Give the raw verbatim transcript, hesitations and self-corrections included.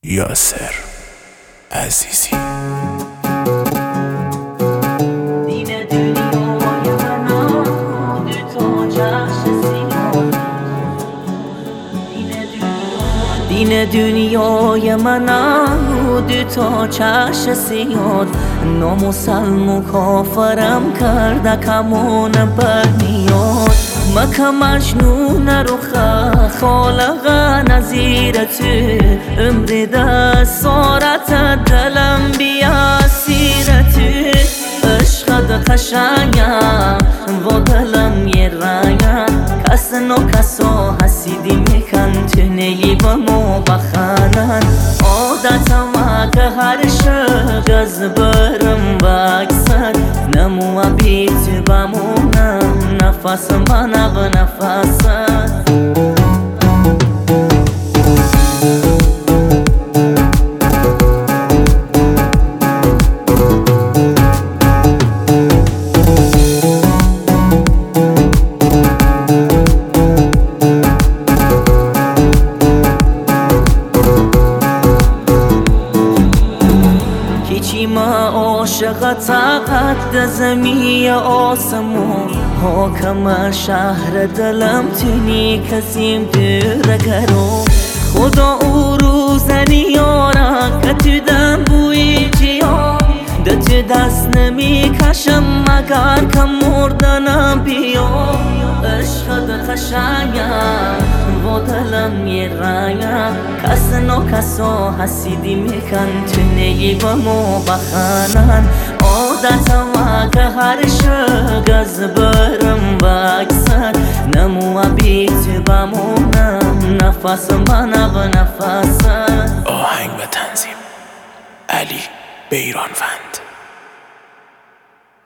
یاسر عزیزی. دین دنیای من نبود تا چشم سیاد، نامسلم و کافرم کرده کمون برمیاد. مکه مجنون رخ خالق نظیر تو، عمر دست سارت دلم بیا سیرت تو. عشقت قشنگم و دلم یه رنگم، کس نو کسا حسیدی میکن تو نیبمو بخانن. عادتم که هر شب از برم بکسد، نمو بیت بمونم نفس من به نفست. ما عاشقت قد زمی آسمون، حاکم شهر دلم تونی کسیم درگرم. خدا او روزنی یارم که تو دم بوی جیام، ده تو دست نمی کشم مگر که مردنم بیام. عشقت قشنگم و دلم یه رنگم، کس نو کسا حسیدی میکن تو نیبمو بخانن. عادتم که هر شب از برم بکسد، نمو بیت بمونم نفس من به نفست. آهنگ و تنظیم علی بیرانوند.